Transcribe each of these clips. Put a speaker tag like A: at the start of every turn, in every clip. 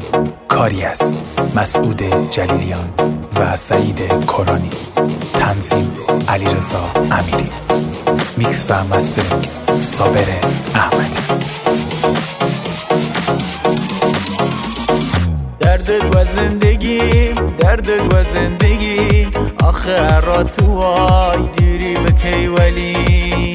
A: کاری از مسعود جلیلیان و سعید کرانی. تنظیم علیرضا امیری. میکس و مسترینگ صابر احمدی.
B: دردت و زندگی، دردت و زندگی، آخه را تو وای دیری بکی ولی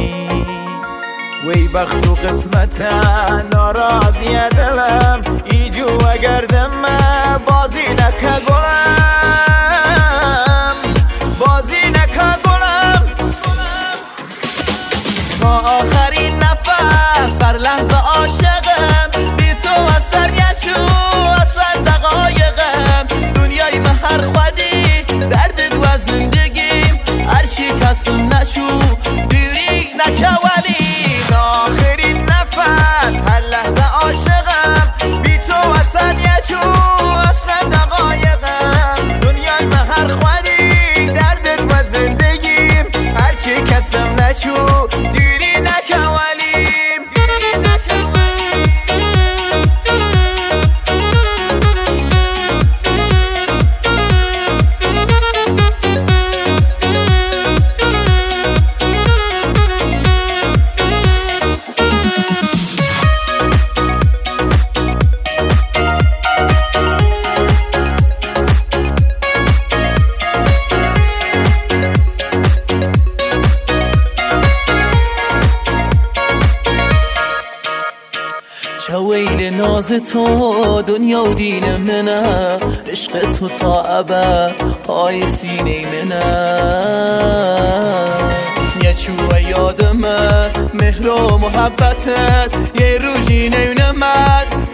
B: وی بخت و قسمتا ناراضی دلم ایجو و گردم بازی نکه گلم، بازی نکه گلم. تا آخرین نفس هر لحظه عاشقم، بی تو از سر یچو اصلا دقایقم. دنیای مهر خودی دردت و زندگیم، هر چی کسم نشو دیری نکه ولی. آخرین نفس هر لحظه عاشقم، بی تو اصلا یچو اصلا دقایقم. دنیای مهر خودی دردت و زندگیم، هر چی کسم نشو دیری نکه ولی. چویل ناز تو دنیا و دین منه، عشق تو تا ابد پای سینه منه. یه چوه یادمه مهر و محبتت، یه روزی نمد